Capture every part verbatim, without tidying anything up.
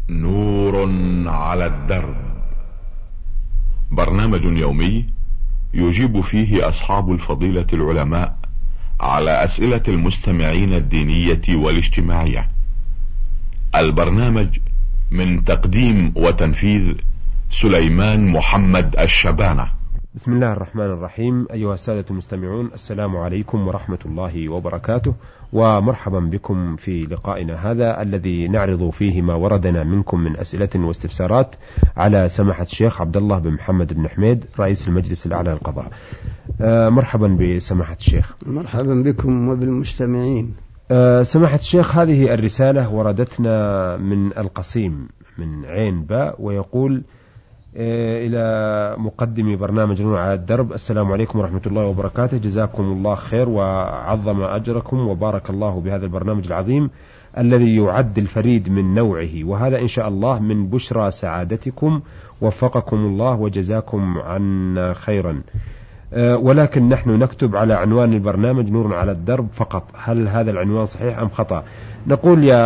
نور على الدرب، برنامج يومي يجيب فيه أصحاب الفضيلة العلماء على أسئلة المستمعين الدينية والاجتماعية. البرنامج من تقديم وتنفيذ سليمان محمد الشبانة. بسم الله الرحمن الرحيم. أيها السادة المستمعون، السلام عليكم ورحمة الله وبركاته، ومرحبا بكم في لقائنا هذا الذي نعرض فيه ما وردنا منكم من أسئلة واستفسارات على سماحة الشيخ عبد الله بن محمد بن حميد رئيس المجلس الأعلى للقضاء. آه مرحبا بسماحة الشيخ. مرحبا بكم وبالمستمعين. آه سماحة الشيخ، هذه الرسالة وردتنا من القصيم من عين باء، ويقول إلى مقدمي برنامج نور على الدرب: السلام عليكم ورحمة الله وبركاته، جزاكم الله خير وعظم أجركم وبارك الله بهذا البرنامج العظيم الذي يعد الفريد من نوعه، وهذا إن شاء الله من بشرى سعادتكم، وفقكم الله وجزاكم عنا خيرا. ولكن نحن نكتب على عنوان البرنامج نور على الدرب فقط، هل هذا العنوان صحيح أم خطأ؟ نقول يا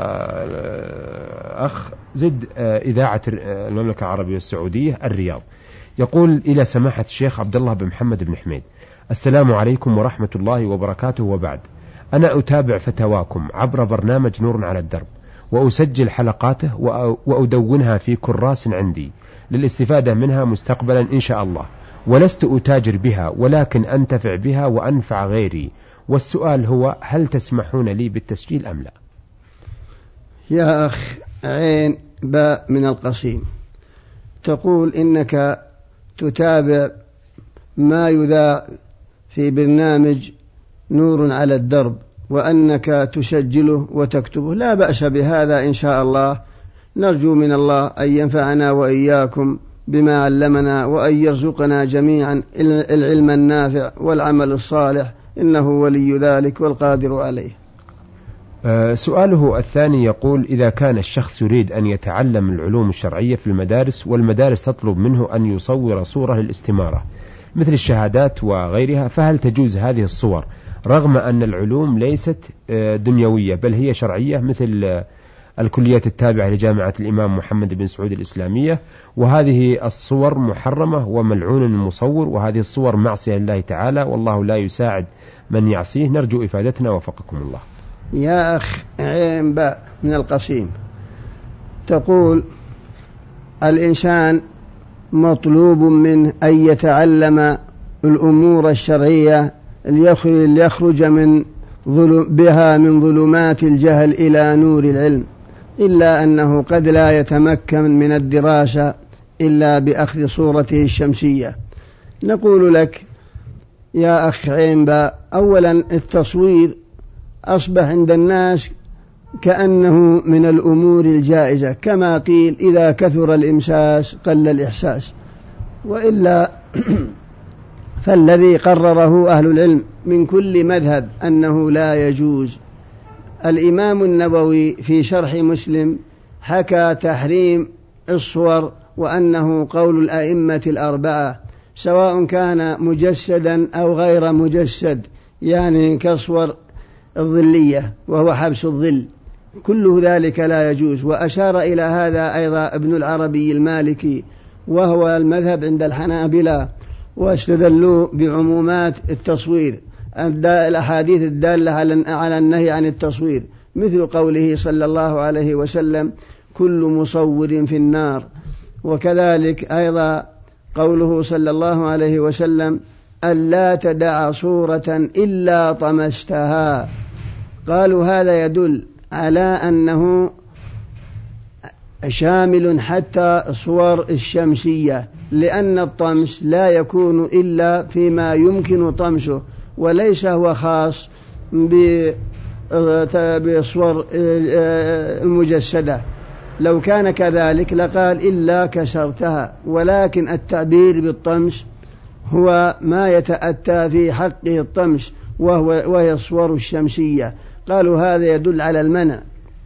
أخ زد إذاعة المملكة العربية السعودية الرياض. يقول: إلى سماحة الشيخ عبد الله بن محمد بن حميد، السلام عليكم ورحمة الله وبركاته، وبعد، أنا أتابع فتواكم عبر برنامج نور على الدرب، وأسجل حلقاته وأدونها في كراس عندي للاستفادة منها مستقبلا إن شاء الله، ولست أتاجر بها ولكن أنتفع بها وأنفع غيري، والسؤال هو: هل تسمحون لي بالتسجيل أم لا؟ يا أخ عين باء من القصيم، تقول إنك تتابع ما يذاع في برنامج نور على الدرب وأنك تسجله وتكتبه. لا بأس بهذا إن شاء الله، نرجو من الله أن ينفعنا وإياكم بما علمنا، وأن يرزقنا جميعا العلم النافع والعمل الصالح، إنه ولي ذلك والقادر عليه. أه سؤاله الثاني يقول: إذا كان الشخص يريد أن يتعلم العلوم الشرعية في المدارس، والمدارس تطلب منه أن يصور صورة للاستمارة مثل الشهادات وغيرها، فهل تجوز هذه الصور رغم أن العلوم ليست دنيوية بل هي شرعية، مثل الكليات التابعة لجامعة الإمام محمد بن سعود الإسلامية، وهذه الصور محرمة وملعون المصور، وهذه الصور معصية لله تعالى، والله لا يساعد من يعصيه، نرجو إفادتنا وفقكم الله. يا أخ عين باء من القصيم، تقول: الإنسان مطلوب منه أن يتعلم الأمور الشرعية ليخرج من بها من ظلمات الجهل إلى نور العلم، إلا أنه قد لا يتمكن من الدراسة إلا بأخذ صورته الشمسية. نقول لك يا أخ عين باء، أولا التصوير أصبح عند الناس كأنه من الأمور الجائزة، كما قيل: إذا كثر الإمساس قل الإحساس، وإلا فالذي قرره أهل العلم من كل مذهب أنه لا يجوز. الإمام النووي في شرح مسلم حكى تحريم الصور، وأنه قول الأئمة الأربعة، سواء كان مجسدا أو غير مجسد، يعني كصور الظلية وهو حبس الظل، كله ذلك لا يجوز. وأشار إلى هذا أيضا ابن العربي المالكي، وهو المذهب عند الحنابلة، واستدلوا بعمومات التصوير، الأحاديث الدالة على النهي عن التصوير، مثل قوله صلى الله عليه وسلم: كل مصور في النار. وكذلك أيضا قوله صلى الله عليه وسلم: ألا تدع صورة إلا طمستها. قالوا هذا يدل على أنه شامل حتى صور الشمسية، لأن الطمس لا يكون إلا فيما يمكن طمسه، وليس هو خاص بصور المجسدة. لو كان كذلك لقال: إلا كسرتها، ولكن التعبير بالطمس هو ما يتأتى في حقه الطمس، وهو وهي الصور الشمسية. قالوا هذا يدل على المنع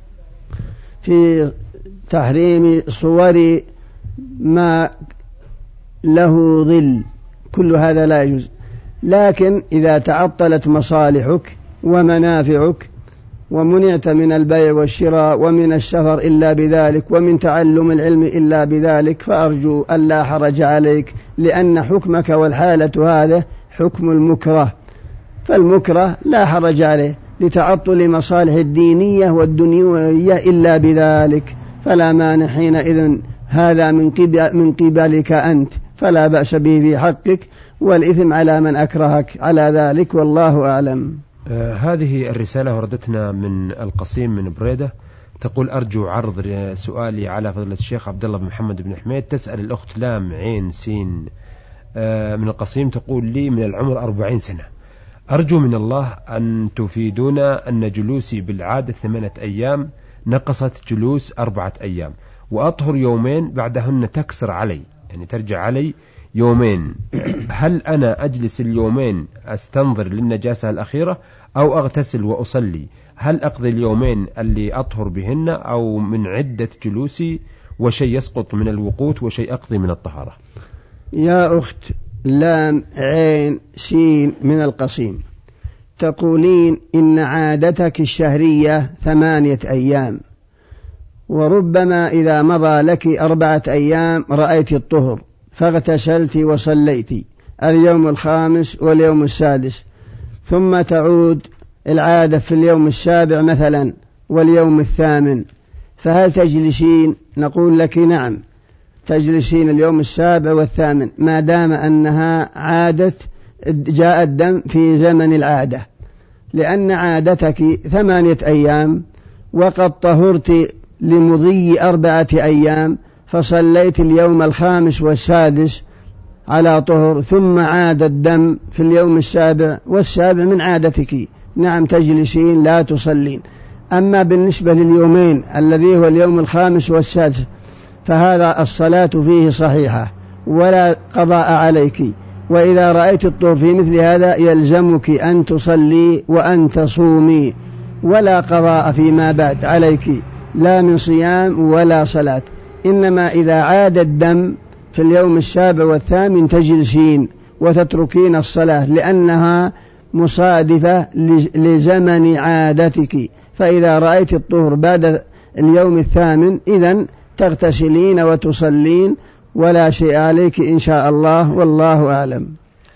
في تحريم صور ما له ظل، كل هذا لا يجوز. لكن إذا تعطلت مصالحك ومنافعك ومنعت من البيع والشراء ومن السفر إلا بذلك ومن تعلم العلم إلا بذلك، فأرجو ألا حرج عليك، لأن حكمك والحالة هذا حكم المكره، فالمكره لا حرج عليه لتعطل مصالح الدينية والدنيوية إلا بذلك، فلا مانع حينئذ، هذا من قبل من قبلك أنت، فلا بأس به في حقك، والإثم على من أكرهك على ذلك، والله أعلم. آه هذه الرسالة وردتنا من القصيم من بريدة، تقول: أرجو عرض سؤالي على فضيلة الشيخ عبد الله بن محمد بن حميد. تسأل الأخت لام عين سين آه من القصيم، تقول: لي من العمر أربعين سنة، أرجو من الله أن تفيدونا أن جلوسي بالعادة ثمانية أيام نقصت جلوس أربعة أيام، وأطهر يومين بعدهن تكسر علي، يعني ترجع علي يومين، هل أنا أجلس اليومين أستنظر للنجاسة الأخيرة أو أغتسل وأصلي؟ هل أقضي اليومين اللي أطهر بهن أو من عدة جلوسي وشيء يسقط من الوقوت وشيء أقضي من الطهارة؟ يا أخت لام عين سين من القصيم، تقولين إن عادتك الشهرية ثمانية أيام، وربما إذا مضى لك أربعة أيام رأيت الطهر فاغتسلت وصليت اليوم الخامس واليوم السادس، ثم تعود العادة في اليوم السابع مثلا واليوم الثامن، فهل تجلسين؟ نقول لك نعم، تجلسين اليوم السابع والثامن ما دام أنها عادة جاء الدم في زمن العادة، لأن عادتك ثمانية أيام وقد طهرت لمضي أربعة أيام، فصليت اليوم الخامس والسادس على طهر، ثم عاد الدم في اليوم السابع والسابع من عادتك، نعم تجلسين لا تصلين. أما بالنسبة لليومين الذي هو اليوم الخامس والسادس فهذا الصلاة فيه صحيحة ولا قضاء عليك، وإذا رأيت الطهر في مثل هذا يلزمك أن تصلي وأن تصومي، ولا قضاء فيما بعد عليك، لا من صيام ولا صلاة، إنما إذا عاد الدم في اليوم السابع والثامن تجلسين وتتركين الصلاة، لأنها مصادفة لزمن عادتك، فإذا رأيت الطهر بعد اليوم الثامن إذن تغتسلين وتصلين ولا شيء عليك إن شاء الله، والله أعلم.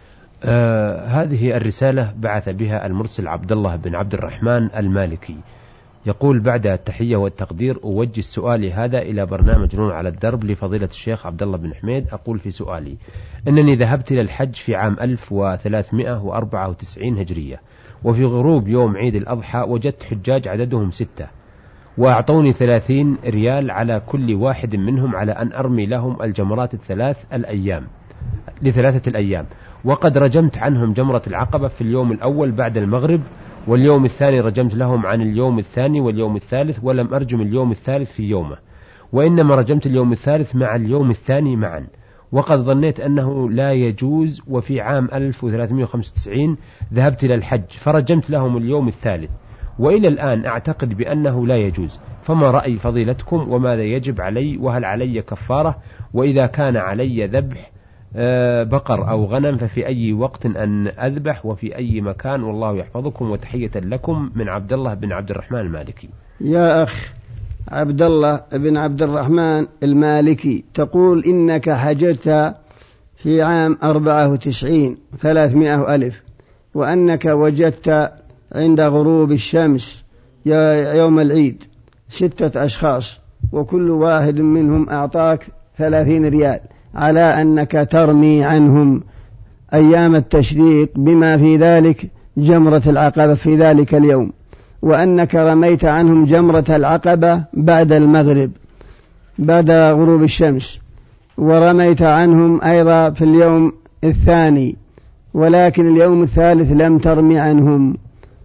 آه هذه الرسالة بعث بها المرسل عبد الله بن عبد الرحمن المالكي، يقول: بعد التحية والتقدير أوجه سؤالي هذا إلى برنامج نور على الدرب لفضيلة الشيخ عبد الله بن حميد. أقول في سؤالي: أنني ذهبت إلى الحج في عام ألف وثلاثمائة وأربعة وتسعين هجرية، وفي غروب يوم عيد الأضحى وجدت حجاج عددهم ستة، وأعطوني ثلاثين ريال على كل واحد منهم على أن أرمي لهم الجمرات الثلاث الأيام لثلاثة الأيام، وقد رجمت عنهم جمرة العقبة في اليوم الأول بعد المغرب، واليوم الثاني رجمت لهم عن اليوم الثاني واليوم الثالث، ولم أرجم اليوم الثالث في يومه، وإنما رجمت اليوم الثالث مع اليوم الثاني معا، وقد ظنيت أنه لا يجوز. وفي عام ألف وثلاثمائة وخمسة وتسعين ذهبت إلى الحج فرجمت لهم اليوم الثالث، وإلى الآن أعتقد بأنه لا يجوز، فما رأي فضيلتكم وماذا يجب علي، وهل علي كفارة، وإذا كان علي ذبح بقر أو غنم ففي أي وقت أن أذبح وفي أي مكان، والله يحفظكم، وتحية لكم من عبد الله بن عبد الرحمن المالكي. يا أخ عبد الله بن عبد الرحمن المالكي، تقول إنك حججت في عام أربعة وتسعين ثلاثمائة ألف، وأنك وجدت عند غروب الشمس يوم العيد ستة أشخاص، وكل واحد منهم أعطاك ثلاثين ريال على أنك ترمي عنهم أيام التشريق بما في ذلك جمرة العقبة في ذلك اليوم، وأنك رميت عنهم جمرة العقبة بعد المغرب بعد غروب الشمس، ورميت عنهم أيضا في اليوم الثاني، ولكن اليوم الثالث لم ترمي عنهم،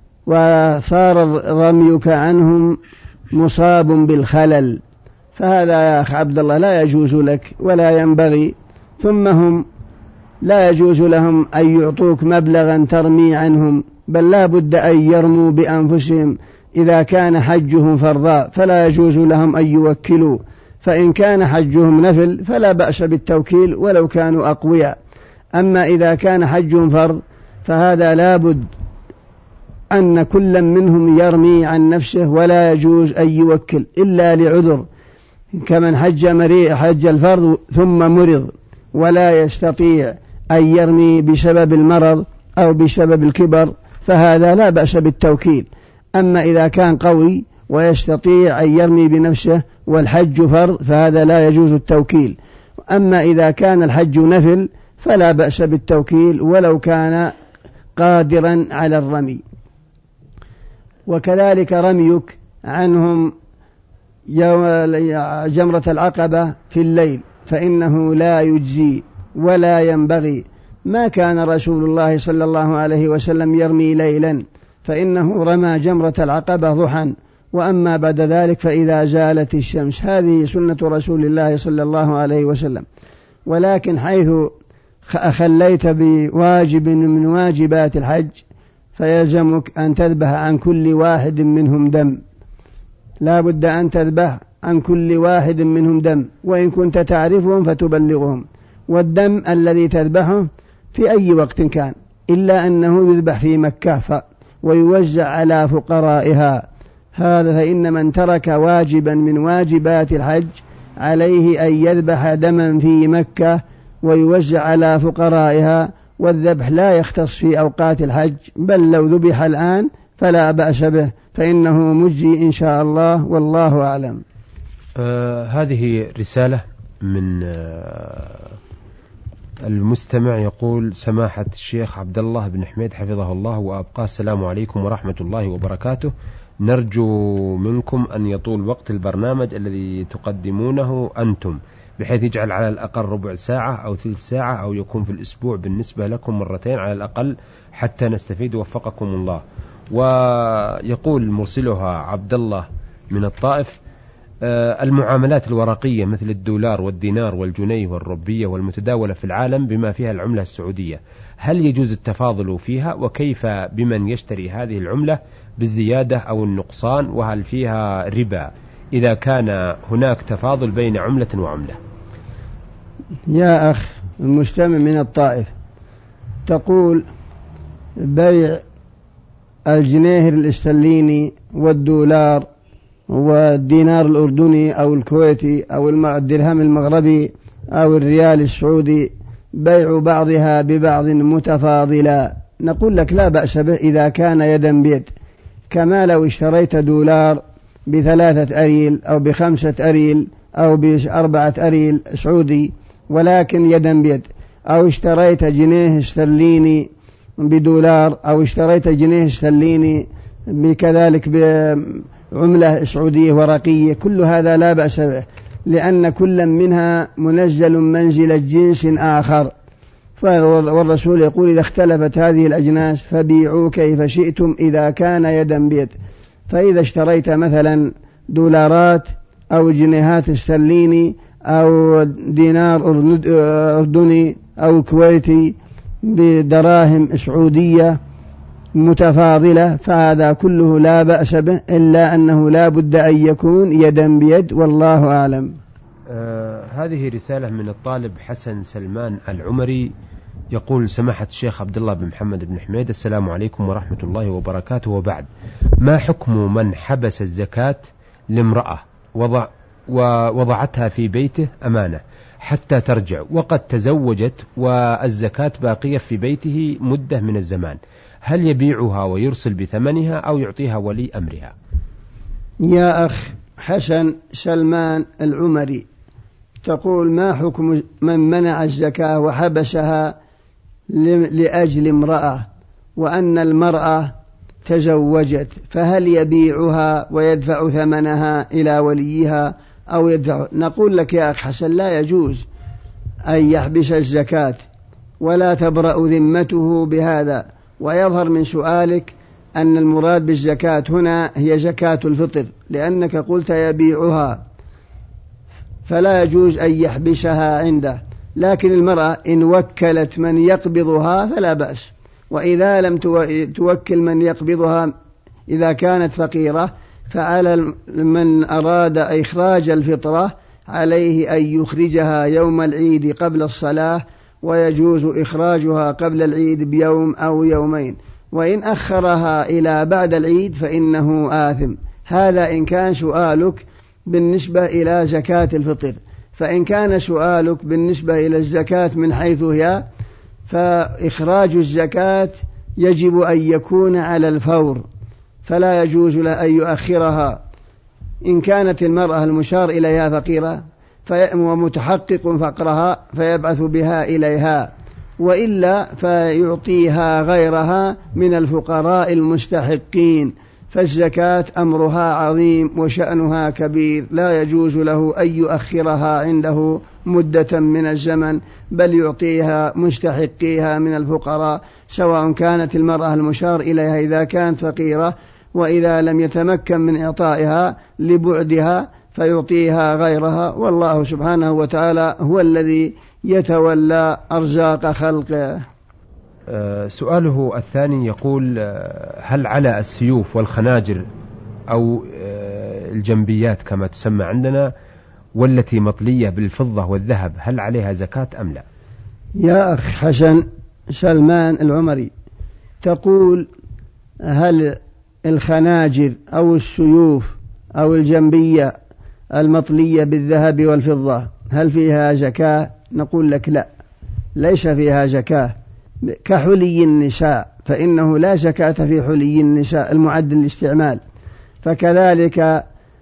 وصار رميك عنهم مصاب بالخلل، فهذا يا أخ عبد الله لا يجوز لك ولا ينبغي، ثم هم لا يجوز لهم أن يعطوك مبلغا ترمي عنهم، بل لا بد أن يرموا بأنفسهم إذا كان حجهم فرضا، فلا يجوز لهم أن يوكلوا، فإن كان حجهم نفل فلا بأس بالتوكيل ولو كانوا أقوياء، أما إذا كان حجهم فرض فهذا لا بد أن كل منهم يرمي عن نفسه ولا يجوز أن يوكل إلا لعذر، كمن حج, حج الفرض ثم مرض ولا يستطيع أن يرمي بسبب المرض أو بسبب الكبر، فهذا لا بأس بالتوكيل. أما إذا كان قوي ويستطيع أن يرمي بنفسه والحج فرض فهذا لا يجوز التوكيل. أما إذا كان الحج نفل فلا بأس بالتوكيل ولو كان قادرا على الرمي. وكذلك رميك عنهم جمرة العقبة في الليل فإنه لا يجزي ولا ينبغي. ما كان رسول الله صلى الله عليه وسلم يرمي ليلا، فإنه رمى جمرة العقبة ضحى، وأما بعد ذلك فإذا زالت الشمس. هذه سنة رسول الله صلى الله عليه وسلم. ولكن حيث أخليت بواجب من واجبات الحج فيلزمك أن تذبح عن كل واحد منهم دم، لا بد أن تذبح عن كل واحد منهم دم، وإن كنت تعرفهم فتبلغهم. والدم الذي تذبحه في أي وقت كان، إلا أنه يذبح في مكة ويوزع على فقرائها. هذا فإن من ترك واجبا من واجبات الحج عليه أن يذبح دما في مكة ويوزع على فقرائها. والذبح لا يختص في أوقات الحج، بل لو ذبح الآن فلا بأس به، فإنه مجزي إن شاء الله، والله أعلم. آه هذه رسالة من آه المستمع يقول: سماحة الشيخ عبد الله بن حميد حفظه الله وأبقاه، السلام عليكم ورحمة الله وبركاته. نرجو منكم أن يطول وقت البرنامج الذي تقدمونه أنتم، بحيث يجعل على الأقل ربع ساعة أو ثلث ساعة، أو يكون في الأسبوع بالنسبة لكم مرتين على الأقل حتى نستفيد، وفقكم الله. ويقول مرسلها عبد الله من الطائف: المعاملات الورقية مثل الدولار والدينار والجنيه والروبية والمتداولة في العالم بما فيها العملة السعودية، هل يجوز التفاضل فيها؟ وكيف بمن يشتري هذه العملة بالزيادة أو النقصان؟ وهل فيها ربا إذا كان هناك تفاضل بين عملة وعملة؟ يا أخ المستمع من الطائف، تقول بيع الجنيه الاسترليني والدولار والدينار الأردني أو الكويتي أو الدرهم المغربي أو الريال السعودي بيع بعضها ببعض متفاضلا. نقول لك لا بأس به إذا كان يدا بيد، كما لو اشتريت دولار بثلاثة أريل أو بخمسة أريل أو بأربعة أريل سعودي ولكن يدا بيد، أو اشتريت جنيه استرليني بدولار، أو اشتريت جنيه استرليني بكذلك بعملة سعودية ورقية، كل هذا لا بأس به، لأن كل منها منزل منزل جنس آخر. والرسول يقول: إذا اختلفت هذه الأجناس فبيعوا كيف شئتم إذا كان يدا بيد. فإذا اشتريت مثلا دولارات أو جنيهات استرليني أو دينار أردني أو كويتي بدراهم سعودية متفاضلة فهذا كله لا بأس به، إلا أنه لا بد أن يكون يدا بيد، والله أعلم. آه هذه رسالة من الطالب حسن سلمان العمري يقول: سماحة الشيخ عبد الله بن محمد بن حميد، السلام عليكم ورحمة الله وبركاته، وبعد، ما حكم من حبس الزكاة لامرأة وضع ووضعتها في بيته أمانة حتى ترجع، وقد تزوجت والزكاة باقية في بيته مدة من الزمان، هل يبيعها ويرسل بثمنها أو يعطيها ولي أمرها؟ يا أخ حسن سلمان العمري، تقول: ما حكم من منع الزكاة وحبسها لأجل امرأة، وأن المرأة تزوجت، فهل يبيعها ويدفع ثمنها إلى وليها أو يدفع؟ نقول لك يا أخ حسن لا يجوز أن يحبس الزكاة ولا تبرأ ذمته بهذا. ويظهر من سؤالك أن المراد بالزكاة هنا هي زكاة الفطر، لأنك قلت يبيعها، فلا يجوز أن يحبسها عنده. لكن المرأة إن وكلت من يقبضها فلا بأس، وإذا لم توكل من يقبضها إذا كانت فقيرة فعلى من أراد إخراج الفطرة عليه أن يخرجها يوم العيد قبل الصلاة، ويجوز إخراجها قبل العيد بيوم أو يومين. وإن أخرها إلى بعد العيد فإنه آثم. هذا إن كان سؤالك بالنسبة إلى زكاة الفطر. فإن كان سؤالك بالنسبة إلى الزكاة من حيث هي، فإخراج الزكاة يجب أن يكون على الفور، فلا يجوز له أن يؤخرها. إن كانت المرأة المشار إليها فقيرة ومتحقق فقرها فيبعث بها إليها، وإلا فيعطيها غيرها من الفقراء المستحقين. فالزكاة أمرها عظيم وشأنها كبير، لا يجوز له أن يؤخرها عنده مدة من الزمن، بل يعطيها مستحقيها من الفقراء، سواء كانت المرأة المشار إليها إذا كانت فقيرة، وإذا لم يتمكن من إعطائها لبعدها فيعطيها غيرها. والله سبحانه وتعالى هو الذي يتولى أرزاق خلقه. سؤاله الثاني يقول: هل على السيوف والخناجر أو الجنبيات كما تسمى عندنا والتي مطلية بالفضة والذهب هل عليها زكاة أم لا؟ يا أخ حسن سلمان العمري، تقول هل الخناجر أو السيوف أو الجنبية المطلية بالذهب والفضة هل فيها زكاة؟ نقول لك لا، ليس فيها زكاة. كحلي النساء فإنه لا زكاة في حلي النساء المعد للاستعمال، فكذلك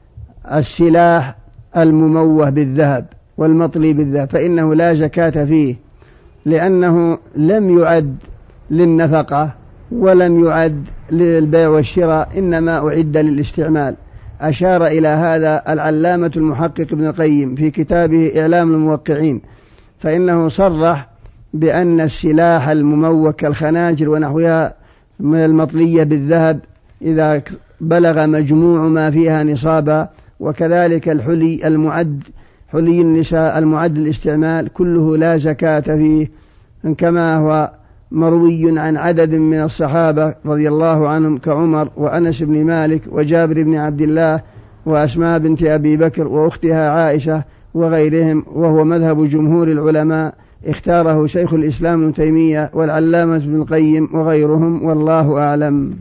السلاح المموه بالذهب والمطلي بالذهب فإنه لا زكاة فيه، لأنه لم يعد للنفقة ولم يعد للبيع والشراء، إنما أعد للاستعمال. أشار إلى هذا العلامة المحقق ابن القيم في كتابه إعلام الموقعين، فإنه صرح بأن السلاح المموه كالخناجر ونحوها من المطلية بالذهب إذا بلغ مجموع ما فيها نصابا، وكذلك الحلي المعد حلي النساء المعد للاستعمال كله لا زكاة فيه، كما هو مروي عن عدد من الصحابة رضي الله عنهم كعمر وأنس بن مالك وجابر بن عبد الله وأسماء بنت أبي بكر وأختها عائشة وغيرهم، وهو مذهب جمهور العلماء، اختاره شيخ الإسلام ابن تيمية والعلامة ابن القيم وغيرهم، والله أعلم.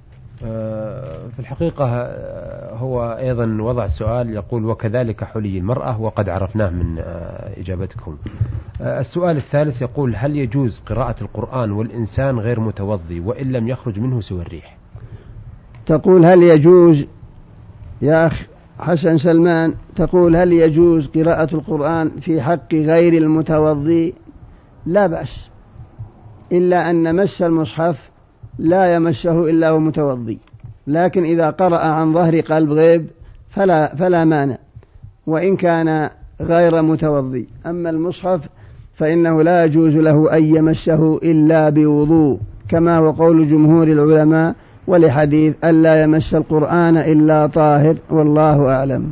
في الحقيقة هو أيضا وضع سؤال يقول: وكذلك حلي المرأة، وقد عرفناه من إجابتكم. السؤال الثالث يقول: هل يجوز قراءة القرآن والإنسان غير متوضي وإن لم يخرج منه سوى الريح؟ تقول هل يجوز يا أخ حسن سلمان، تقول هل يجوز قراءة القرآن في حق غير المتوضي؟ لا بأس، إلا أن مس المصحف لا يمسه إلا هو متوضي، لكن إذا قرأ عن ظهر قلب غيب فلا, فلا مانع وإن كان غير متوضي. أما المصحف فإنه لا يجوز له أن يمسه إلا بوضوء، كما هو قول جمهور العلماء، ولحديث ألا يمس القرآن إلا طاهر، والله أعلم.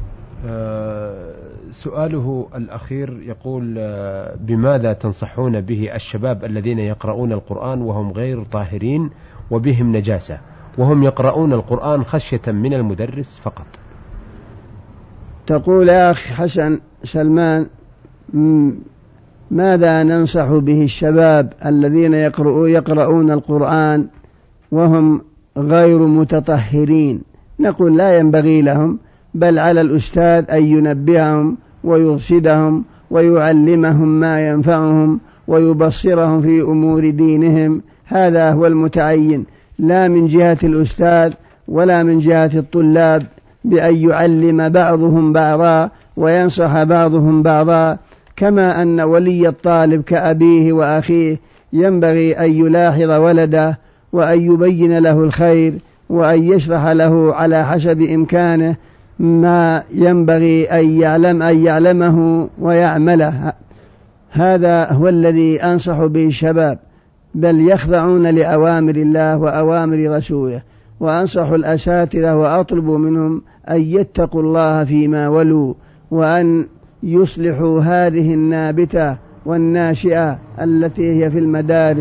سؤاله الأخير يقول: بماذا تنصحون به الشباب الذين يقرؤون القرآن وهم غير طاهرين وبهم نجاسة، وهم يقرؤون القرآن خشية من المدرس فقط؟ تقول يا أخي حسن سلمان: ماذا ننصح به الشباب الذين يقرؤون القرآن وهم غير متطهرين؟ نقول لا ينبغي لهم، بل على الأستاذ أن ينبههم ويرشدهم ويعلمهم ما ينفعهم ويبصرهم في أمور دينهم، هذا هو المتعين، لا من جهة الأستاذ ولا من جهة الطلاب بأن يعلم بعضهم بعضا وينصح بعضهم بعضا، كما أن ولي الطالب كأبيه وأخيه ينبغي أن يلاحظ ولده وأن يبين له الخير وأن يشرح له على حسب إمكانه ما ينبغي أن يعلم أن يعلمه ويعمله. هذا هو الذي أنصح به الشباب، بل يخضعون لأوامر الله وأوامر رسوله. وأنصح الأساتذة وأطلب منهم أن يتقوا الله فيما ولوا، وأن يصلحوا هذه النابتة والناشئة التي هي في المدارس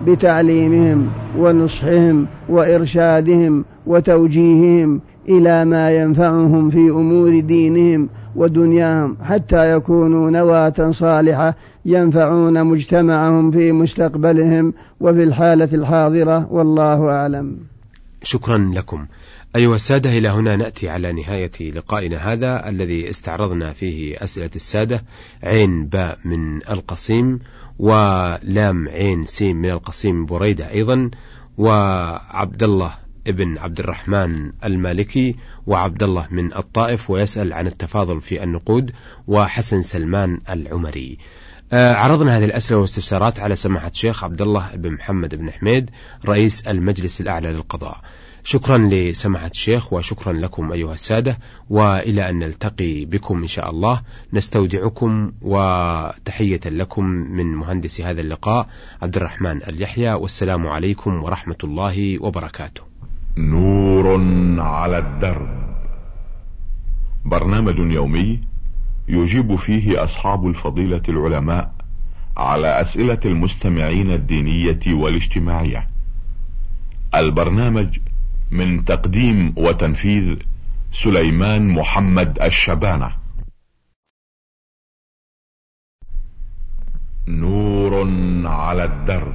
بتعليمهم ونصحهم وإرشادهم وتوجيههم إلى ما ينفعهم في أمور دينهم ودنياهم، حتى يكونوا نواة صالحة ينفعون مجتمعهم في مستقبلهم وفي الحالة الحاضرة، والله أعلم. شكرا لكم. أيها السادة، إلى هنا نأتي على نهاية لقائنا هذا الذي استعرضنا فيه أسئلة السادة عين باء من القصيم، ولام عين سين من القصيم بريدة أيضا، وعبد الله ابن عبد الرحمن المالكي، وعبد الله من الطائف ويسأل عن التفاضل في النقود، وحسن سلمان العمري. آه عرضنا هذه الأسئلة والاستفسارات على سماحة الشيخ عبد الله بن محمد بن حميد رئيس المجلس الأعلى للقضاء. شكرا لسماحة الشيخ وشكرا لكم أيها السادة، وإلى أن نلتقي بكم إن شاء الله. نستودعكم وتحية لكم من مهندس هذا اللقاء عبد الرحمن اليحيى، والسلام عليكم ورحمة الله وبركاته. نور على الدرب، برنامج يومي يجيب فيه أصحاب الفضيلة العلماء على أسئلة المستمعين الدينية والاجتماعية. البرنامج من تقديم وتنفيذ سليمان محمد الشبانة. نور على الدرب،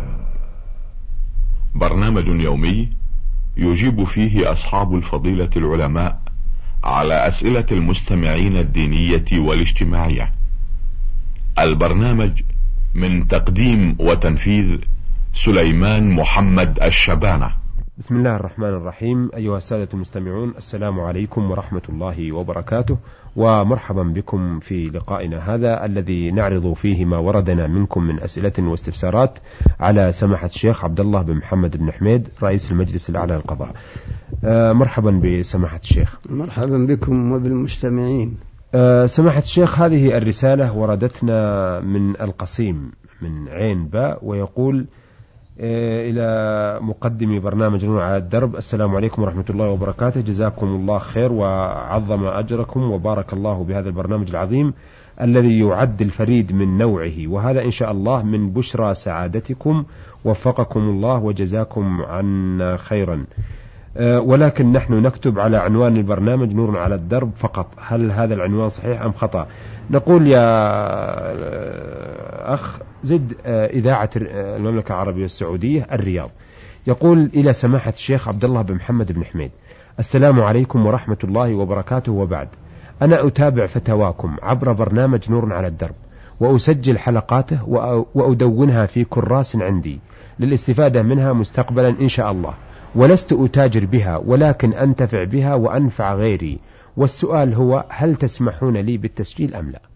برنامج يومي يجيب فيه أصحاب الفضيلة العلماء على أسئلة المستمعين الدينية والاجتماعية. البرنامج من تقديم وتنفيذ سليمان محمد الشبانة. بسم الله الرحمن الرحيم. أيها السادة المستمعون، السلام عليكم ورحمة الله وبركاته، ومرحبا بكم في لقائنا هذا الذي نعرض فيه ما وردنا منكم من أسئلة واستفسارات على سماحة الشيخ عبد الله بن محمد بن حميد رئيس المجلس الأعلى للقضاء. آه مرحبا بسماحة الشيخ. مرحبا بكم وبالمستمعين. آه سماحة الشيخ، هذه الرسالة وردتنا من القصيم من عين باء، ويقول إلى مقدم برنامج نور على الدرب: السلام عليكم ورحمة الله وبركاته، جزاكم الله خير وعظم أجركم وبارك الله بهذا البرنامج العظيم الذي يعد الفريد من نوعه، وهذا إن شاء الله من بشرى سعادتكم، وفقكم الله وجزاكم عنا خيرا. ولكن نحن نكتب على عنوان البرنامج نور على الدرب فقط، هل هذا العنوان صحيح أم خطأ؟ نقول يا أخ زد إذاعة المملكة العربية السعودية الرياض. يقول: إلى سماحة الشيخ عبد الله بن محمد بن حميد، السلام عليكم ورحمة الله وبركاته، وبعد، أنا أتابع فتاواكم عبر برنامج نور على الدرب، وأسجل حلقاته وأدونها في كراس عندي للاستفادة منها مستقبلا إن شاء الله، ولست أتاجر بها ولكن أنتفع بها وأنفع غيري، والسؤال هو: هل تسمحون لي بالتسجيل أم لا؟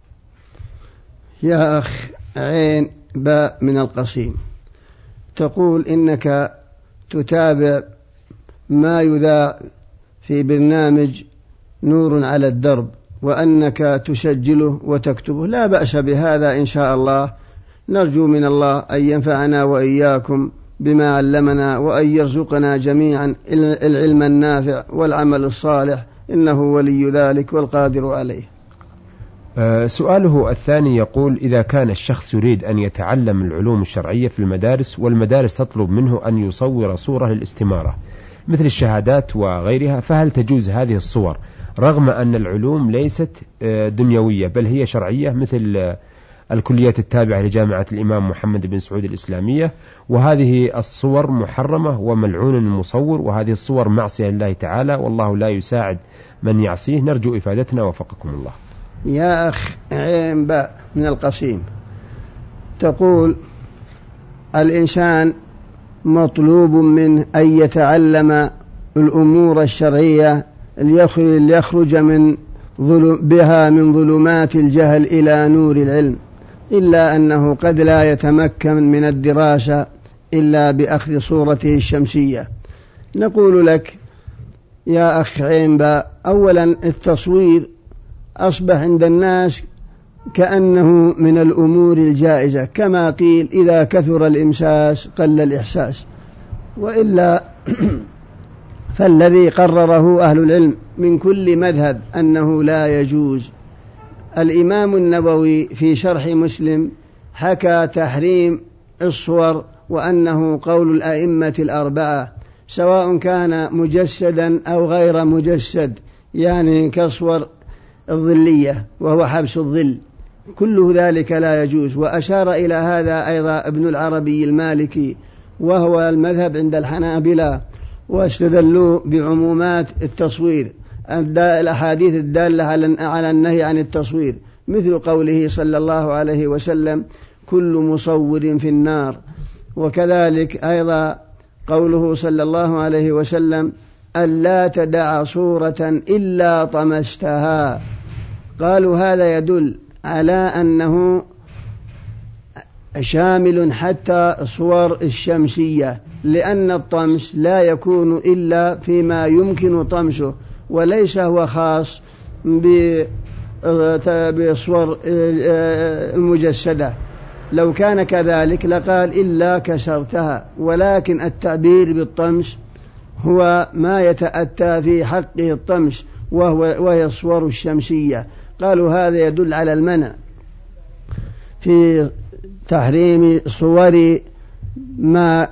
يا أخ عين باء من القصيم، تقول إنك تتابع ما يذاع في برنامج نور على الدرب وأنك تسجله وتكتبه. لا بأس بهذا إن شاء الله، نرجو من الله أن ينفعنا وإياكم بما علمنا، وأن يرزقنا جميعا العلم النافع والعمل الصالح، إنه ولي ذلك والقادر عليه. أه سؤاله الثاني يقول: إذا كان الشخص يريد أن يتعلم العلوم الشرعية في المدارس، والمدارس تطلب منه أن يصور صورة للاستمارة مثل الشهادات وغيرها، فهل تجوز هذه الصور رغم أن العلوم ليست دنيوية بل هي شرعية، مثل الكلية التابعة لجامعة الإمام محمد بن سعود الإسلامية، وهذه الصور محرمة وملعون المصور، وهذه الصور معصية لله تعالى، والله لا يساعد من يعصيه، نرجو إفادتنا وفقكم الله. يا أخ عين باء من القصيم، تقول: الإنسان مطلوب منه أن يتعلم الأمور الشرعية ليخرج من بها من ظلمات الجهل إلى نور العلم، إلا أنه قد لا يتمكن من الدراسة إلا بأخذ صورته الشمسية. نقول لك يا أخ عين باء، أولا التصوير أصبح عند الناس كأنه من الأمور الجائزة، كما قيل: إذا كثر الإمساس قل الإحساس. وإلا فالذي قرره أهل العلم من كل مذهب أنه لا يجوز. الإمام النووي في شرح مسلم حكى تحريم الصور وأنه قول الأئمة الأربعة سواء كان مجسدا أو غير مجسد، يعني كصور الظلية وهو حبس الظل، كله ذلك لا يجوز. وأشار إلى هذا أيضا ابن العربي المالكي وهو المذهب عند الحنابلة، واستدلوا بعمومات التصوير، الأحاديث الدالة على النهي عن التصوير، مثل قوله صلى الله عليه وسلم كل مصور في النار، وكذلك أيضا قوله صلى الله عليه وسلم ألا تدع صورة إلا طمستها. قالوا هذا يدل على أنه شامل حتى صور الشمسية، لأن الطمس لا يكون إلا فيما يمكن طمسه، وليس هو خاص بصور المجسدة. لو كان كذلك لقال إلا كسرتها، ولكن التعبير بالطمس هو ما يتأتى في حقه الطمس، وهو وهي الصور الشمسية. قالوا هذا يدل على المنع في تحريم صور ما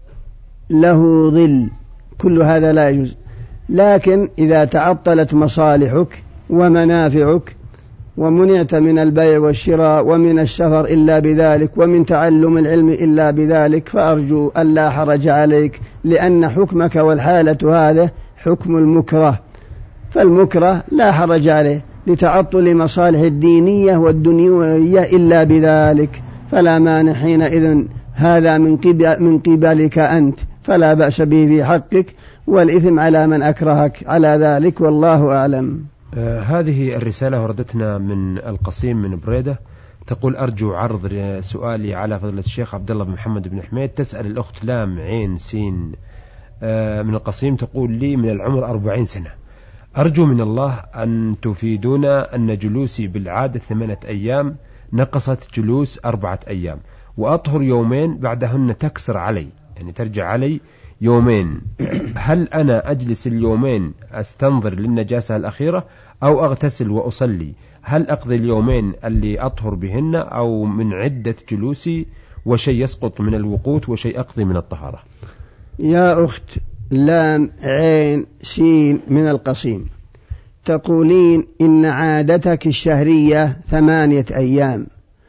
له ظل، كل هذا لا يجوز. لكن إذا تعطلت مصالحك ومنافعك ومنعت من البيع والشراء ومن السفر إلا بذلك ومن تعلم العلم إلا بذلك، فأرجو ألا حرج عليك، لأن حكمك والحالة هذا حكم المكره، فالمكره لا حرج عليه لتعطل مصالح الدينية والدنيوية إلا بذلك، فلا مانع حينئذ. هذا من قبل من قبلك أنت، فلا بأس به في حقك، والإثم على من أكرهك على ذلك، والله أعلم. آه هذه الرسالة وردتنا من القصيم من بريدة، تقول أرجو عرض سؤالي على فضيلة الشيخ عبد الله بن محمد بن حميد. تسأل الأخت لام عين سين آه من القصيم، تقول لي من العمر أربعين سنة، أرجو من الله أن تفيدونا أن جلوسي بالعادة ثمانية أيام نقصت جلوس أربعة أيام، وأطهر يومين بعدهن تكسر علي، يعني ترجع علي يومين. هل أنا أجلس اليومين أستنظر للنجاسة الأخيرة أو أغتسل وأصلي؟ هل أقضي اليومين اللي أطهر بهن أو من عدة جلوسي وشيء يسقط من الوقوت وشيء أقضي من الطهارة؟ يا أخت لام عين سين من القصيم، تقولين إن عادتك الشهرية ثمانية أيام،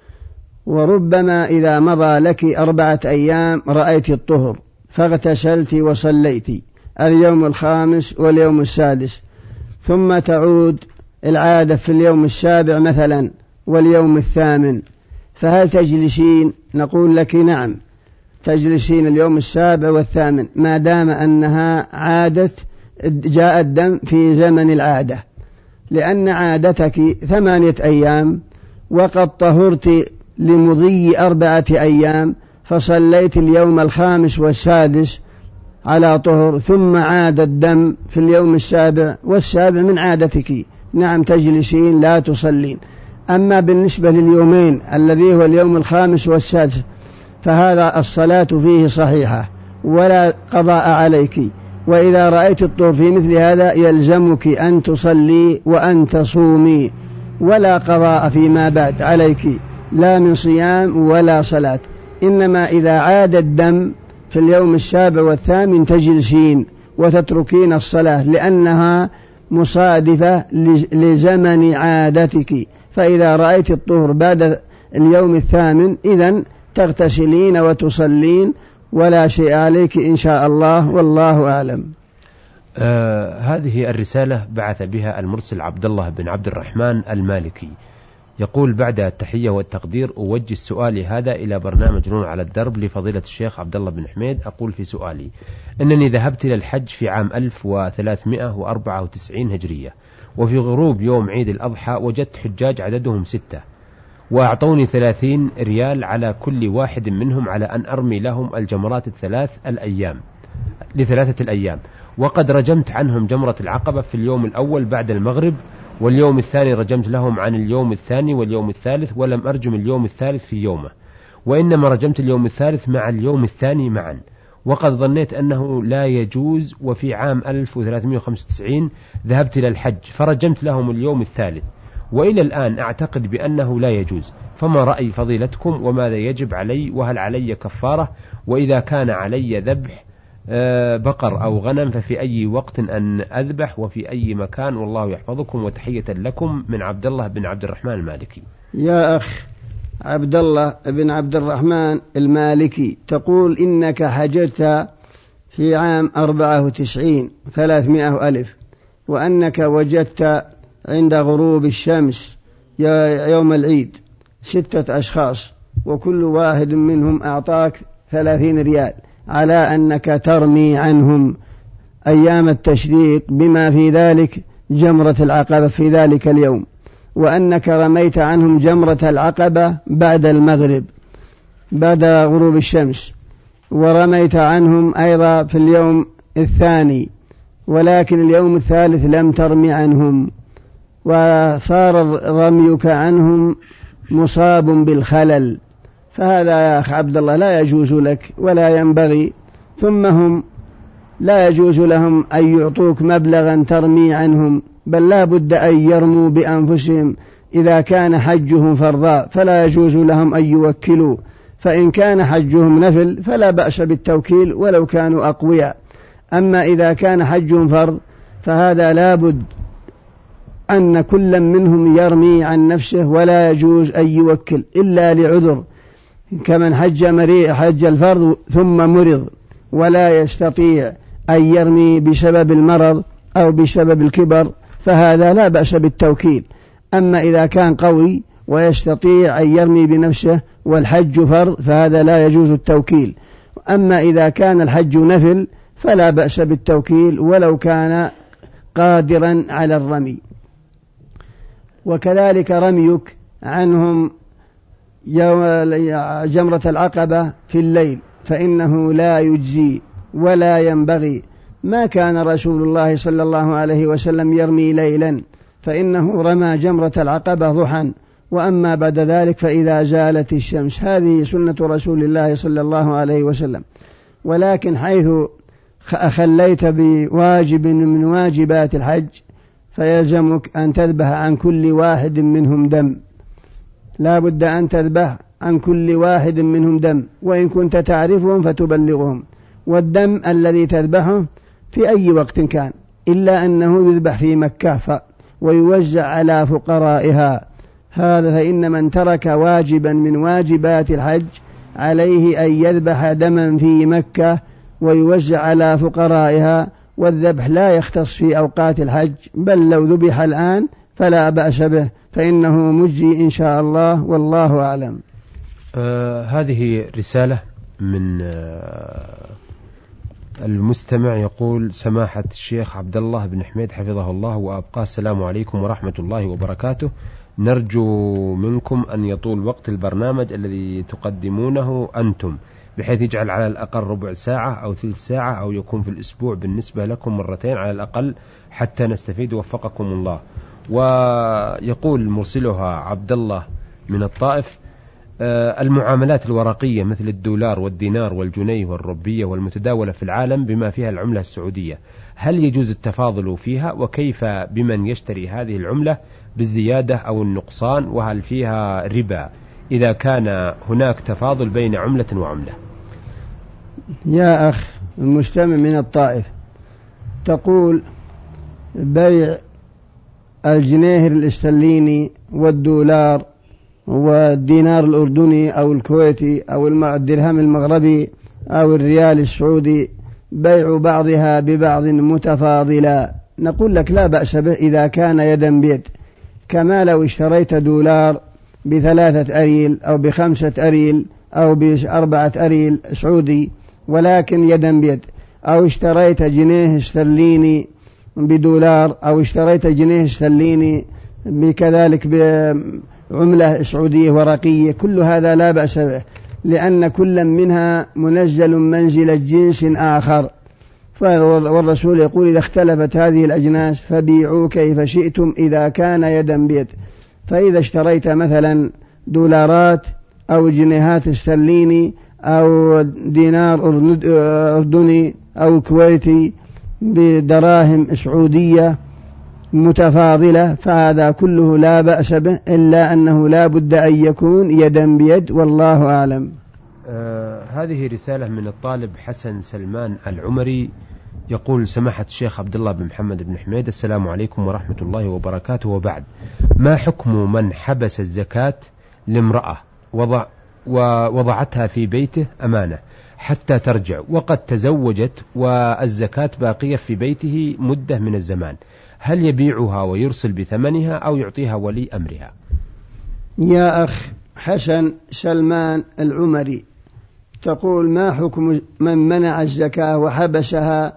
وربما إذا مضى لك أربعة أيام رأيت الطهر فاغتسلت وصليت اليوم الخامس واليوم السادس، ثم تعود العادة في اليوم السابع مثلا واليوم الثامن، فهل تجلسين؟ نقول لك نعم تجلسين اليوم السابع والثامن، ما دام أنها عادة جاء الدم في زمن العادة، لأن عادتك ثمانية أيام وقد طهرت لمضي أربعة أيام، فصليت اليوم الخامس والسادس على طهر، ثم عاد الدم في اليوم السابع والسابع من عادتك، نعم تجلسين لا تصلين. أما بالنسبة لليومين الذي هو اليوم الخامس والسادس فهذا الصلاة فيه صحيحة ولا قضاء عليك، وإذا رأيت الطهر في مثل هذا يلزمك أن تصلي وأن تصومي، ولا قضاء فيما بعد عليك، لا من صيام ولا صلاة. إنما إذا عاد الدم في اليوم السابع والثامن تجلسين وتتركين الصلاة، لأنها مصادفة لزمن عادتك، فإذا رأيت الطهر بعد اليوم الثامن إذن تغتسلين وتصلين ولا شيء عليك إن شاء الله، والله أعلم. آه هذه الرسالة بعث بها المرسل عبد الله بن عبد الرحمن المالكي، يقول بعد التحية والتقدير أوجه سؤالي هذا إلى برنامج نور على الدرب لفضيلة الشيخ عبد الله بن حميد. أقول في سؤالي أنني ذهبت إلى الحج في عام ألف وثلاثمائة وأربعة وتسعين هجرية، وفي غروب يوم عيد الأضحى وجدت حجاج عددهم ستة، وأعطوني ثلاثين ريال على كل واحد منهم على أن أرمي لهم الجمرات الثلاث الأيام لثلاثة الأيام، وقد رجمت عنهم جمرة العقبة في اليوم الأول بعد المغرب، واليوم الثاني رجمت لهم عن اليوم الثاني واليوم الثالث، ولم أرجم اليوم الثالث في يومه، وإنما رجمت اليوم الثالث مع اليوم الثاني معا، وقد ظنيت أنه لا يجوز. وفي عام ألف وثلاثمائة وخمسة وتسعين ذهبت إلى الحج فرجمت لهم اليوم الثالث، وإلى الآن أعتقد بأنه لا يجوز، فما رأي فضيلتكم وماذا يجب علي، وهل علي كفارة، وإذا كان علي ذبح بقر أو غنم ففي أي وقت أن أذبح وفي أي مكان، والله يحفظكم وتحية لكم من عبد الله بن عبد الرحمن المالكي. يا أخ عبد الله بن عبد الرحمن المالكي، تقول إنك حججت في عام أربعة وتسعين ثلاثمائة ألف، وأنك وجدت عند غروب الشمس يوم العيد ستة أشخاص وكل واحد منهم أعطاك ثلاثين ريال على أنك ترمي عنهم أيام التشريق بما في ذلك جمرة العقبة في ذلك اليوم، وأنك رميت عنهم جمرة العقبة بعد المغرب بعد غروب الشمس، ورميت عنهم أيضا في اليوم الثاني، ولكن اليوم الثالث لم ترمي عنهم، وصار رميك عنهم مصاب بالخلل، فهذا يا أخ عبد الله لا يجوز لك ولا ينبغي. ثم هم لا يجوز لهم أن يعطوك مبلغا ترمي عنهم، بل لا بد أن يرموا بأنفسهم. إذا كان حجهم فرضا فلا يجوز لهم أن يوكلوا، فإن كان حجهم نفل فلا بأس بالتوكيل ولو كانوا أقوياء. أما إذا كان حجهم فرض فهذا لا بد أن كل منهم يرمي عن نفسه، ولا يجوز أن يوكل إلا لعذر، كمن حج مريء حج الفرض ثم مرض ولا يستطيع أن يرمي بسبب المرض أو بسبب الكبر، فهذا لا بأس بالتوكيل. أما إذا كان قوي ويستطيع أن يرمي بنفسه والحج فرض فهذا لا يجوز التوكيل. أما إذا كان الحج نفل فلا بأس بالتوكيل ولو كان قادرا على الرمي. وكذلك رميك عنهم جمرة العقبة في الليل فإنه لا يجزي ولا ينبغي. ما كان رسول الله صلى الله عليه وسلم يرمي ليلا، فإنه رمى جمرة العقبة ضحى، وأما بعد ذلك فإذا زالت الشمس، هذه سنة رسول الله صلى الله عليه وسلم. ولكن حيث أخليت بواجب من واجبات الحج فيلزمك أن تذبح عن كل واحد منهم دم، لا بد أن تذبح عن كل واحد منهم دم، وإن كنت تعرفهم فتبلغهم. والدم الذي تذبحه في أي وقت كان، إلا أنه يذبح في مكة ويوزع على فقرائها. هذا فإن من ترك واجبا من واجبات الحج عليه أن يذبح دما في مكة ويوزع على فقرائها. والذبح لا يختص في أوقات الحج، بل لو ذبح الآن فلا بأس به، فإنه مجزي إن شاء الله، والله أعلم. آه هذه رسالة من آه المستمع يقول: سماحة الشيخ عبد الله بن حميد حفظه الله وأبقاه، السلام عليكم ورحمة الله وبركاته. نرجو منكم أن يطول وقت البرنامج الذي تقدمونه أنتم، بحيث يجعل على الأقل ربع ساعة أو ثلث ساعة، أو يكون في الأسبوع بالنسبة لكم مرتين على الأقل حتى نستفيد، وفقكم الله. ويقول مرسلها عبد الله من الطائف: المعاملات الورقية مثل الدولار والدينار والجنيه والربية والمتداولة في العالم بما فيها العملة السعودية، هل يجوز التفاضل فيها؟ وكيف بمن يشتري هذه العملة بالزيادة أو النقصان؟ وهل فيها ربا إذا كان هناك تفاضل بين عملة وعملة؟ يا أخ المستمع من الطائف، تقول بيع الجنيه الاسترليني والدولار والدينار الأردني أو الكويتي أو الدرهم المغربي أو الريال السعودي، بيع بعضها ببعض متفاضلا. نقول لك لا بأس به إذا كان يدا بيد، كما لو اشتريت دولار بثلاثة أريل أو بخمسة أريل أو بأربعة أريل سعودي ولكن يدا بيد، أو اشتريت جنيه استرليني بدولار، أو اشتريت جنيه استرليني بكذلك بعملة سعودية ورقية، كل هذا لا بأس به، لأن كل منها منزل منزل جنس آخر. والرسول يقول: إذا اختلفت هذه الأجناس فبيعوا كيف شئتم إذا كان يدا بيد. فإذا اشتريت مثلا دولارات أو جنيهات استرليني أو دينار أردني أو كويتي بدراهم سعودية متفاضلة فهذا كله لا بأس به، إلا أنه لا بد أن يكون يدا بيد، والله أعلم. آه هذه رسالة من الطالب حسن سلمان العمري، يقول: سماحة الشيخ عبد الله بن محمد بن حميد، السلام عليكم ورحمة الله وبركاته، وبعد، ما حكم من حبس الزكاة لامرأة وضع ووضعتها في بيته أمانة حتى ترجع، وقد تزوجت والزكاة باقية في بيته مدة من الزمان، هل يبيعها ويرسل بثمنها أو يعطيها ولي أمرها؟ يا أخ حسن سلمان العمري، تقول: ما حكم من منع الزكاة وحبسها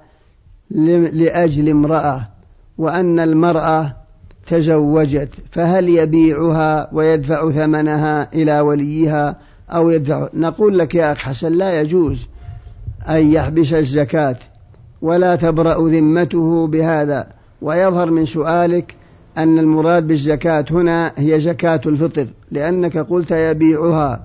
لأجل امرأة، وأن المرأة تزوجت، فهل يبيعها ويدفع ثمنها إلى وليها أو يدفع؟ نقول لك يا أخ حسن: لا يجوز أن يحبس الزكاة، ولا تبرأ ذمته بهذا. ويظهر من سؤالك أن المراد بالزكاة هنا هي زكاة الفطر، لأنك قلت يبيعها،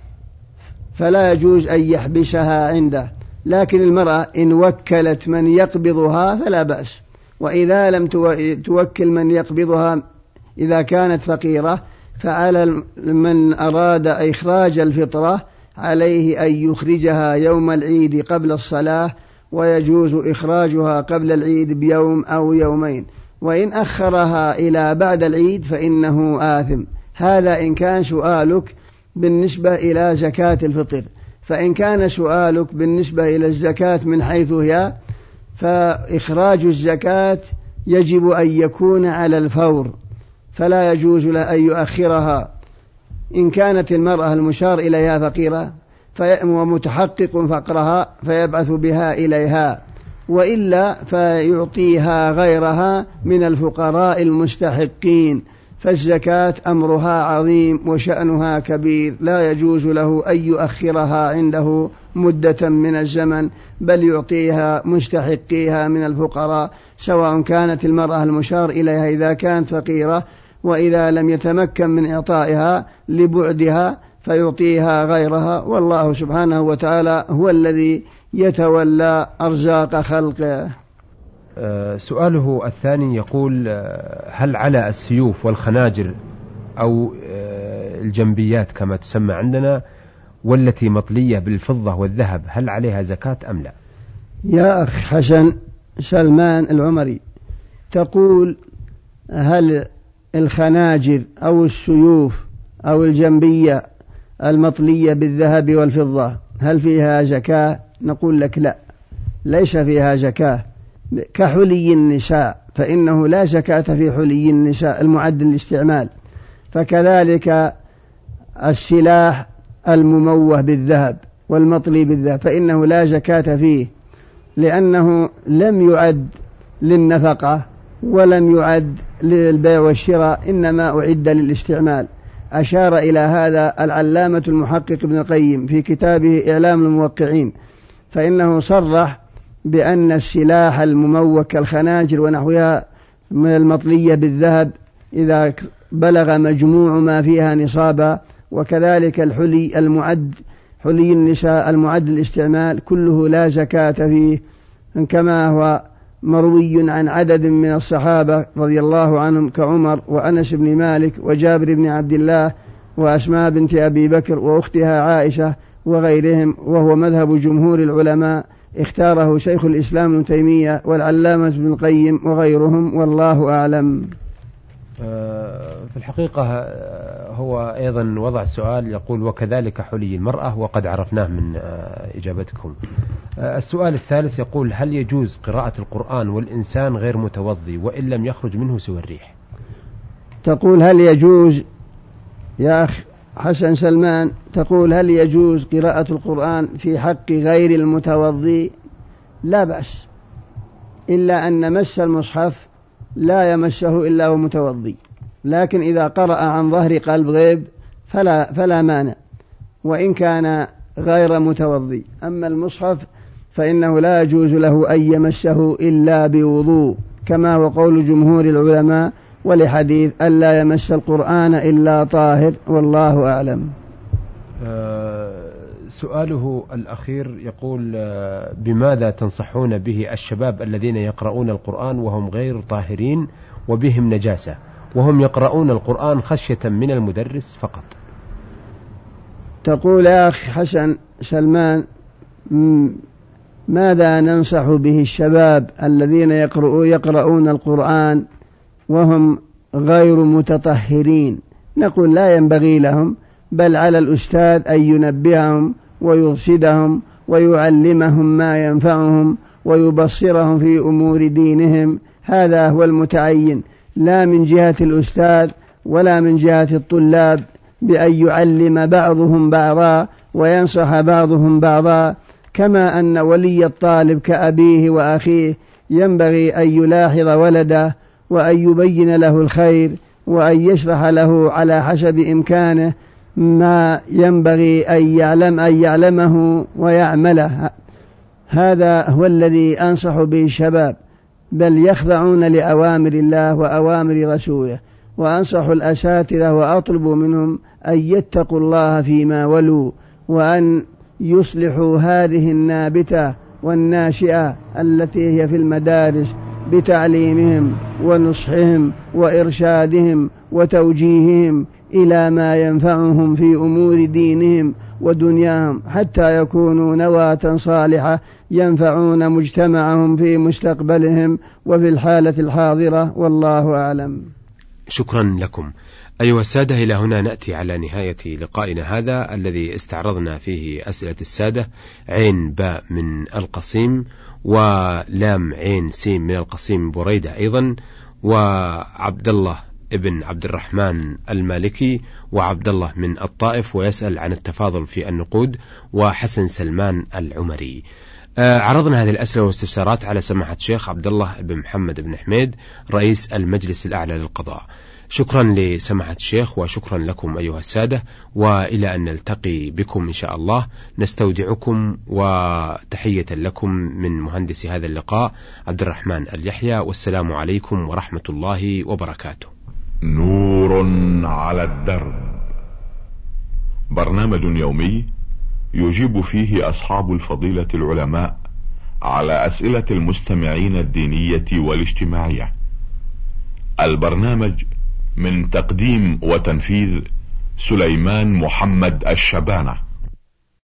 فلا يجوز أن يحبسها عنده. لكن المرأة إن وكلت من يقبضها فلا بأس، وإذا لم توكل من يقبضها إذا كانت فقيرة، فعلى من أراد إخراج الفطرة عليه أن يخرجها يوم العيد قبل الصلاة، ويجوز إخراجها قبل العيد بيوم أو يومين، وإن أخرها إلى بعد العيد فإنه آثم. هذا إن كان سؤالك بالنسبة إلى زكاة الفطر. فإن كان سؤالك بالنسبة إلى الزكاة من حيث هي، فإخراج الزكاة يجب أن يكون على الفور، فلا يجوز له أن يؤخرها. إن كانت المرأة المشار إليها فقيرة ومتحقق فقرها فيبعث بها إليها، وإلا فيعطيها غيرها من الفقراء المستحقين. فالزكاة أمرها عظيم وشأنها كبير، لا يجوز له أن يؤخرها عنده مدة من الزمن، بل يعطيها مستحقيها من الفقراء، سواء كانت المرأة المشار إليها إذا كانت فقيرة، وإذا لم يتمكن من إعطائها لبعدها فيعطيها غيرها. والله سبحانه وتعالى هو الذي يتولى أرزاق خلقه. سؤاله الثاني يقول: هل على السيوف والخناجر أو الجنبيات كما تسمى عندنا والتي مطلية بالفضة والذهب، هل عليها زكاة أم لا؟ يا أخ حسن سلمان العمري، تقول: هل الخناجر أو السيوف أو الجنبية المطلية بالذهب والفضة هل فيها زكاة؟ نقول لك: لا، ليس فيها زكاة، كحلي النساء، فإنه لا زكاة في حلي النساء المعد للاستعمال. فكذلك السلاح المموه بالذهب والمطلي بالذهب فإنه لا زكاة فيه، لأنه لم يعد للنفقة ولم يعد للبيع والشراء، إنما أعد للاستعمال. أشار إلى هذا العلامة المحقق ابن القيم في كتابه إعلام الموقعين، فإنه صرح بأن السلاح المموه كالخناجر ونحوها من المطلية بالذهب إذا بلغ مجموع ما فيها نصابا، وكذلك الحلي المعد حلي النساء المعد للاستعمال كله لا زكاة فيه، كما هو مروي عن عدد من الصحابة رضي الله عنهم كعمر وأنس بن مالك وجابر بن عبد الله وأسماء بنت أبي بكر وأختها عائشة وغيرهم، وهو مذهب جمهور العلماء، اختاره شيخ الإسلام ابن تيمية والعلامة ابن القيم وغيرهم، والله أعلم. في الحقيقة هو أيضا وضع السؤال يقول: وكذلك حلي المرأة، وقد عرفناه من إجابتكم. السؤال الثالث يقول: هل يجوز قراءة القرآن والإنسان غير متوضي وإن لم يخرج منه سوى الريح؟ تقول: هل يجوز يا أخ حسن سلمان، تقول: هل يجوز قراءة القرآن في حق غير المتوضي؟ لا بأس، إلا أن مس المصحف لا يمسه إلا هو متوضي، لكن إذا قرأ عن ظهر قلب غيب فلا, فلا مانع، وإن كان غير متوضي. أما المصحف فإنه لا يجوز له أن يمسه إلا بوضوء، كما هو قول جمهور العلماء، ولحديث ألا يمس القرآن إلا طاهر، والله أعلم. سؤاله الأخير يقول: بماذا تنصحون به الشباب الذين يقرؤون القرآن وهم غير طاهرين وبهم نجاسة، وهم يقرؤون القرآن خشية من المدرس فقط. تقول يا أخي حسن سلمان، ماذا ننصح به الشباب الذين يقرؤون, يقرؤون القرآن وهم غير متطهرين؟ نقول لا ينبغي لهم، بل على الأستاذ أن ينبههم ويرشدهم ويعلمهم ما ينفعهم ويبصرهم في أمور دينهم، هذا هو المتعين، لا من جهة الأستاذ ولا من جهة الطلاب، بأن يعلم بعضهم بعضا وينصح بعضهم بعضا، كما أن ولي الطالب كأبيه وأخيه ينبغي أن يلاحظ ولده وأن يبين له الخير وأن يشرح له على حسب إمكانه ما ينبغي أن يعلم أن يعلمه ويعمله. هذا هو الذي أنصح به الشباب، بل يخضعون لأوامر الله وأوامر رسوله. وأنصح الأساتذة وأطلب منهم أن يتقوا الله فيما ولوا، وأن يصلحوا هذه النابتة والناشئة التي هي في المدارس بتعليمهم ونصحهم وإرشادهم وتوجيههم إلى ما ينفعهم في أمور دينهم ودنياهم، حتى يكونوا نواة صالحة ينفعون مجتمعهم في مستقبلهم وفي الحالة الحاضرة، والله أعلم. شكرا لكم. أيها السادة، إلى هنا نأتي على نهاية لقائنا هذا الذي استعرضنا فيه أسئلة السادة عين باء من القصيم، ولام عين سين من القصيم بريدة أيضا، وعبد الله ابن عبد الرحمن المالكي، وعبد الله من الطائف ويسأل عن التفاضل في النقود، وحسن سلمان العمري. عرضنا هذه الأسئلة والاستفسارات على سماحة الشيخ عبد الله بن محمد بن حميد رئيس المجلس الأعلى للقضاء. شكرا لسماحة الشيخ وشكرا لكم أيها السادة، وإلى أن نلتقي بكم إن شاء الله، نستودعكم وتحية لكم من مهندس هذا اللقاء عبد الرحمن اليحيى، والسلام عليكم ورحمة الله وبركاته. نور على الدرب، برنامج يومي يجيب فيه أصحاب الفضيلة العلماء على أسئلة المستمعين الدينية والاجتماعية. البرنامج من تقديم وتنفيذ سليمان محمد الشبانة.